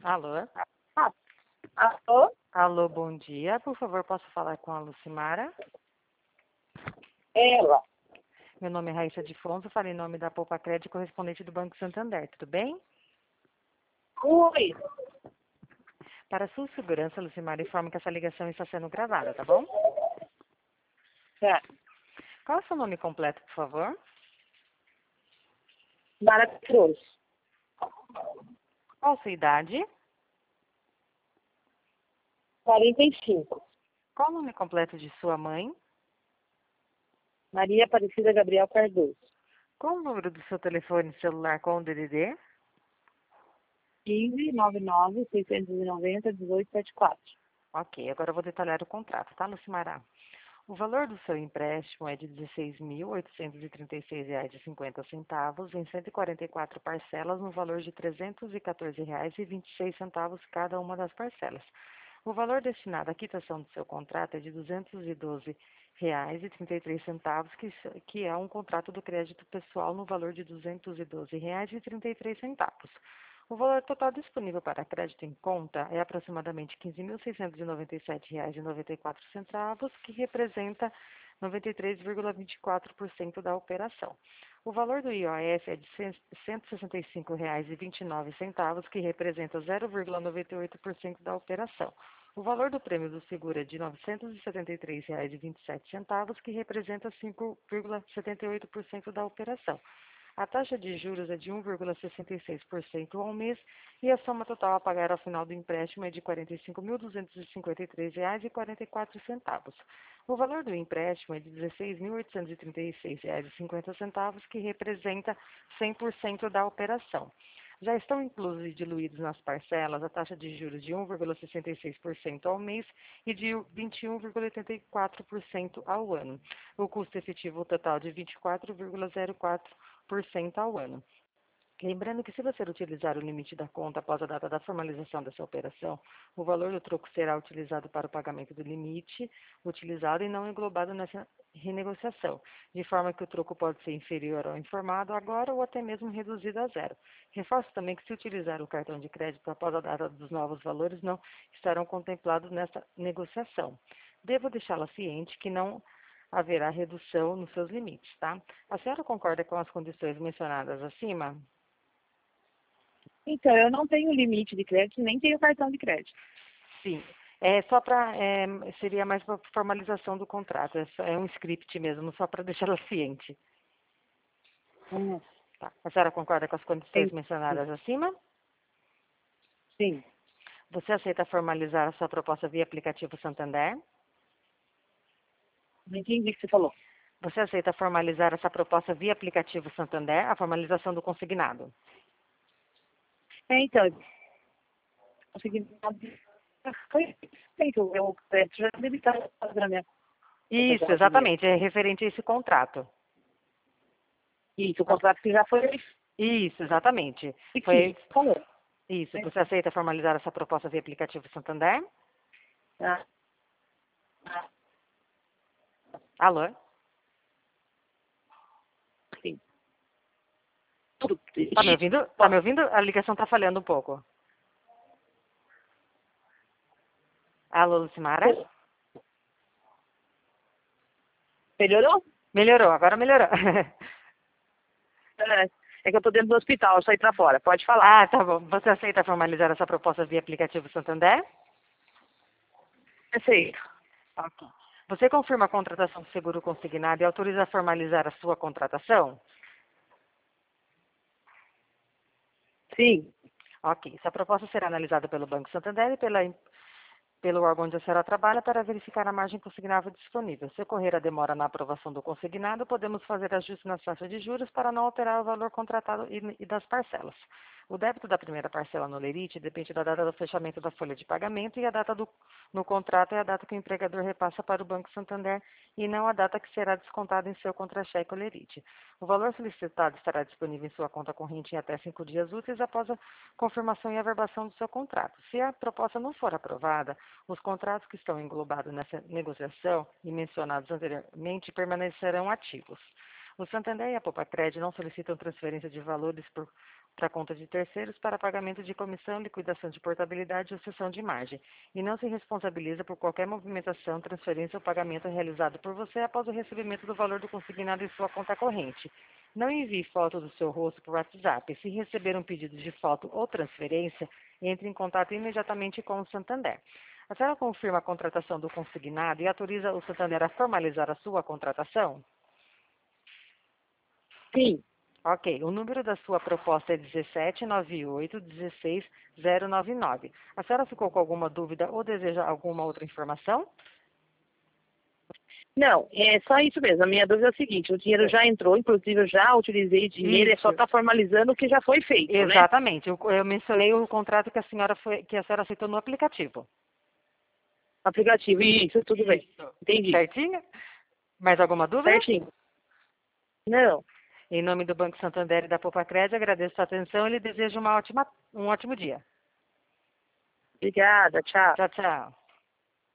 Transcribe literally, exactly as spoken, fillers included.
Alô? Ah, alô? Alô, bom dia. Por favor, posso falar com a Lucimara? Ela. Meu nome é Raíssa de Fonso, falei em nome da Poupa Crédito, correspondente do Banco Santander. Tudo bem? Oi. Para sua segurança, Lucimara, informa que essa ligação está sendo gravada, tá bom? É. Qual é o seu nome completo, por favor? Mara Cruz. Qual a sua idade? quarenta e cinco. Qual o nome completo de sua mãe? Maria Aparecida Gabriel Cardoso. Qual o número do seu telefone celular com o D D D? quinze, noventa e nove, seiscentos e noventa, dezoito setenta e quatro. Ok, agora eu vou detalhar o contrato, tá, Lucimara? O valor do seu empréstimo é de dezesseis mil oitocentos e trinta e seis reais e cinquenta centavos em cento e quarenta e quatro parcelas no valor de trezentos e quatorze reais e vinte e seis centavos cada uma das parcelas. O valor destinado à quitação do seu contrato é de duzentos e doze reais e trinta e três centavos, que, que é um contrato do crédito pessoal no valor de duzentos e doze reais e trinta e três centavos. O valor total disponível para crédito em conta é aproximadamente quinze mil seiscentos e noventa e sete reais e noventa e quatro centavos, que representa noventa e três vírgula vinte e quatro por cento da operação. O valor do I O F é de cento e sessenta e cinco reais e vinte e nove centavos, que representa zero vírgula noventa e oito por cento da operação. O valor do prêmio do seguro é de novecentos e setenta e três reais e vinte e sete centavos, que representa cinco vírgula setenta e oito por cento da operação. A taxa de juros é de um vírgula sessenta e seis por cento ao mês e a soma total a pagar ao final do empréstimo é de quarenta e cinco mil duzentos e cinquenta e três reais e quarenta e quatro centavos. O valor do empréstimo é de dezesseis mil oitocentos e trinta e seis reais e cinquenta centavos, que representa cem por cento da operação. Já estão inclusos e diluídos nas parcelas a taxa de juros de um vírgula sessenta e seis por cento ao mês e de vinte e um vírgula oitenta e quatro por cento ao ano. O custo efetivo total de vinte e quatro vírgula zero quatro por cento ao ano. Lembrando que se você utilizar o limite da conta após a data da formalização dessa operação, o valor do troco será utilizado para o pagamento do limite utilizado e não englobado nessa renegociação, de forma que o troco pode ser inferior ao informado agora ou até mesmo reduzido a zero. Reforço também que se utilizar o cartão de crédito após a data dos novos valores, não estarão contemplados nessa negociação. Devo deixá-la ciente que não haverá redução nos seus limites, tá? A senhora concorda com as condições mencionadas acima? Então, eu não tenho limite de crédito, nem tenho cartão de crédito. Sim. É só para, é, seria mais para formalização do contrato, é, só- é um script mesmo, só para deixá-la ciente. Hum, Tá. A senhora concorda com as condições entendi. mencionadas acima? Sim. Você aceita formalizar a sua proposta via aplicativo Santander? Não entendi o que você falou. Você aceita formalizar essa proposta via aplicativo Santander, a formalização do consignado? É, então, consegui... Foi feito o meu crédito, já debitado na minha conta Isso, já esse dinheiro. exatamente, é referente a esse contrato. Isso, o contrato que já foi Isso, exatamente. Foi feito. Falou. isso. Você aceita formalizar essa proposta via aplicativo Santander? Ah, Alô? sim. Tudo. Tá me ouvindo? Tá me ouvindo? A ligação tá falhando um pouco. Alô, Lucimara? Melhorou? Melhorou, agora melhorou. É, é que eu tô dentro do hospital, eu saí pra fora. Pode falar. Ah, tá bom. Você aceita formalizar essa proposta via aplicativo Santander? Aceito. Ok. Você confirma a contratação do seguro consignado e autoriza a formalizar a sua contratação? Sim. Ok. Essa proposta será analisada pelo Banco Santander e pela pelo órgão onde a senhora trabalha para verificar a margem consignável disponível. Se ocorrer a demora na aprovação do consignado, podemos fazer ajustes nas taxas de juros para não alterar o valor contratado e, e das parcelas. O débito da primeira parcela no Lerite depende da data do fechamento da folha de pagamento e a data do, no contrato é a data que o empregador repassa para o Banco Santander e não a data que será descontada em seu contra-cheque ou Lerite. O valor solicitado estará disponível em sua conta corrente em até cinco dias úteis após a confirmação e averbação do seu contrato. Se a proposta não for aprovada, os contratos que estão englobados nessa negociação e mencionados anteriormente permanecerão ativos. O Santander e a Poupa Crédito não solicitam transferência de valores por para conta de terceiros para pagamento de comissão, liquidação de portabilidade ou cessão de margem, e não se responsabiliza por qualquer movimentação, transferência ou pagamento realizado por você após o recebimento do valor do consignado em sua conta corrente. Não envie foto do seu rosto por WhatsApp. Se receber um pedido de foto ou transferência, entre em contato imediatamente com o Santander. A senhora confirma a contratação do consignado e autoriza o Santander a formalizar a sua contratação? Sim. Ok, o número da sua proposta é dezessete nove oito um seis zero nove nove. A senhora ficou com alguma dúvida ou deseja alguma outra informação? Não, é só isso mesmo. A minha dúvida é a seguinte, o dinheiro já entrou, inclusive eu já utilizei dinheiro, é só Isso. estar formalizando o que já foi feito, né? Exatamente. Eu, eu mencionei o contrato que a senhora foi, que a senhora aceitou no aplicativo. Aplicativo, isso, tudo bem. Isso. Entendi. Certinho? Mais alguma dúvida? Certinho. Não. Em nome do Banco Santander e da Popacred, agradeço a atenção e lhe desejo uma ótima, um ótimo dia. Obrigada, tchau. Tchau, tchau.